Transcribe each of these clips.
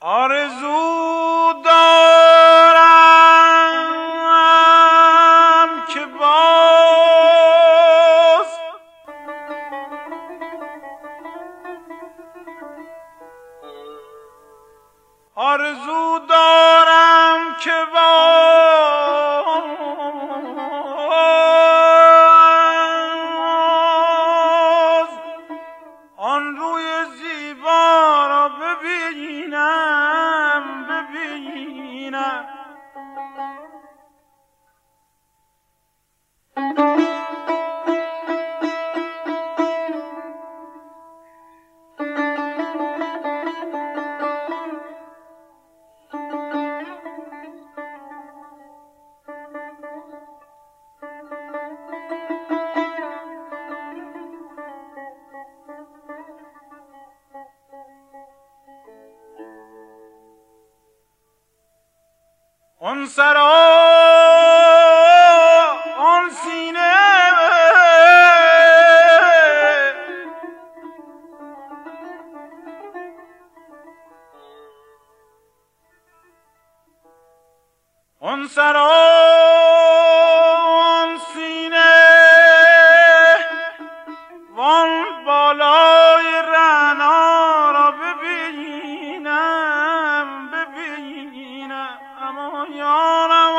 آرزو دارم که باز آرزو دارم که باز آن روی زیبا را ببینم ببینم. آن سرا آن سینه آن سرا آن سینه وان بالای رعنا را ببینم ببینم. اما یارم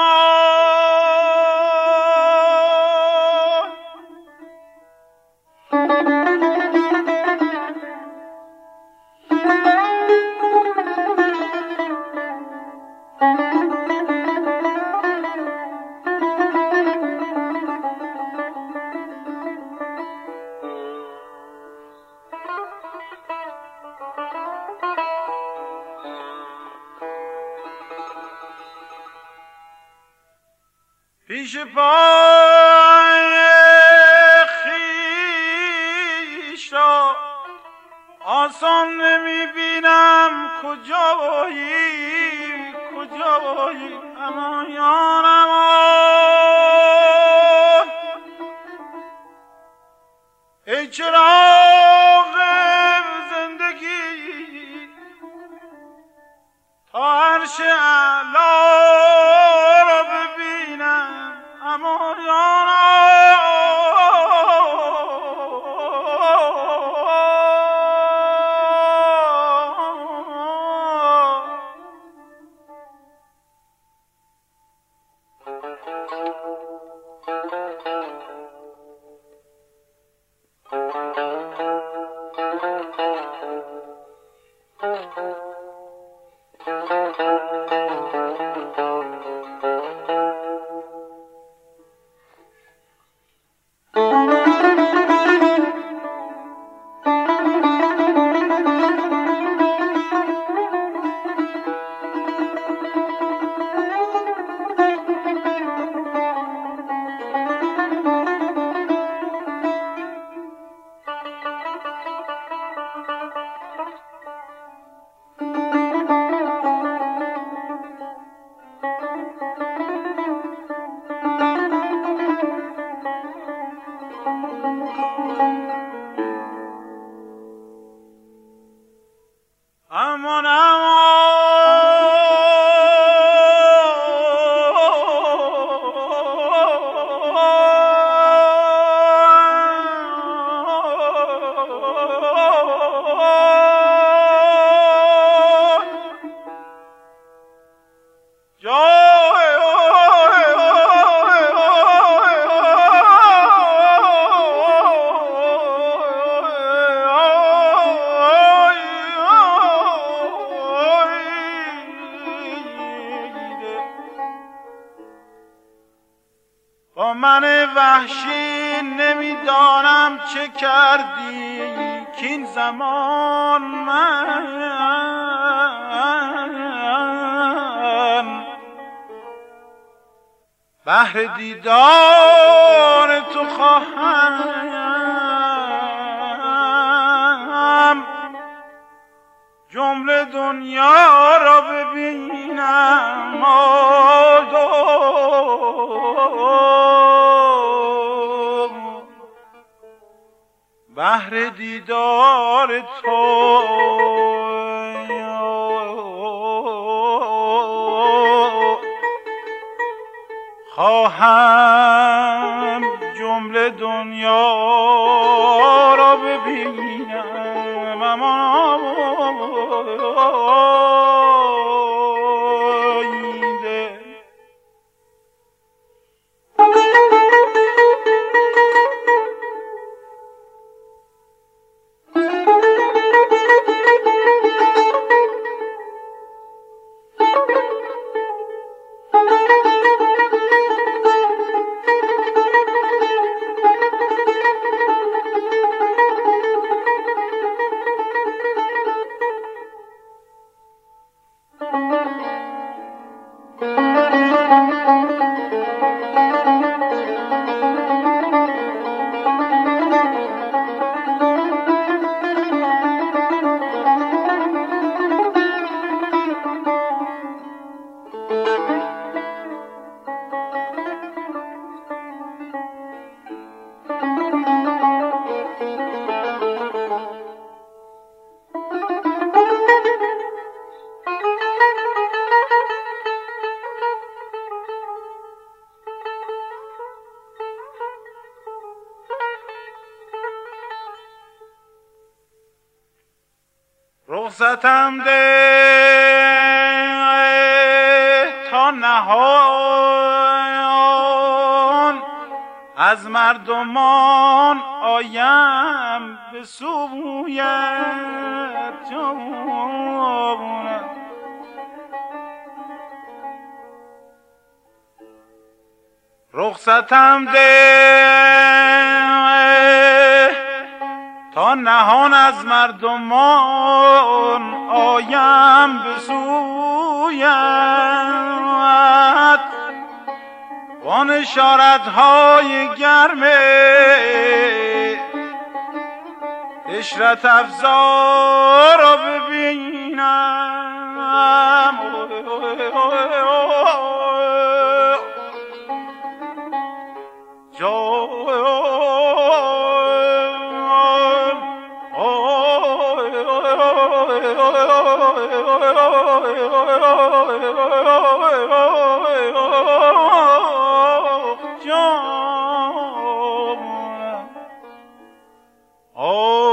پیش پای خویش را آسان نمیبینم. کجایی کجایی اما یارم ای چراغ زندگی تا عرش اعلی را ببینم. اما یارم با من وحشی نمیدانم چه کردی کین زمان من بهر دیدار تو خواهم جمله دنیا را ببینم. بهر دیدار تو خواهم جمله دنیا را ببینم، اما رخصتم ده تا نهان از مردمان آیم به سویت جانم. رخصتم ده تا نهان از مردمان آیم به سویت با نشارت‌های گرم عشرت افزا را ببینم. Oh